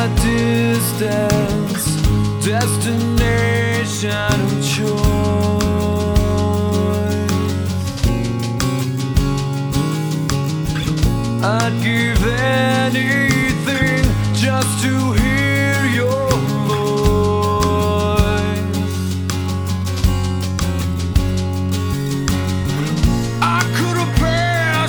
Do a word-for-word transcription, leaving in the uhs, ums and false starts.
a distance, destination of choice. I'd give anything just to hear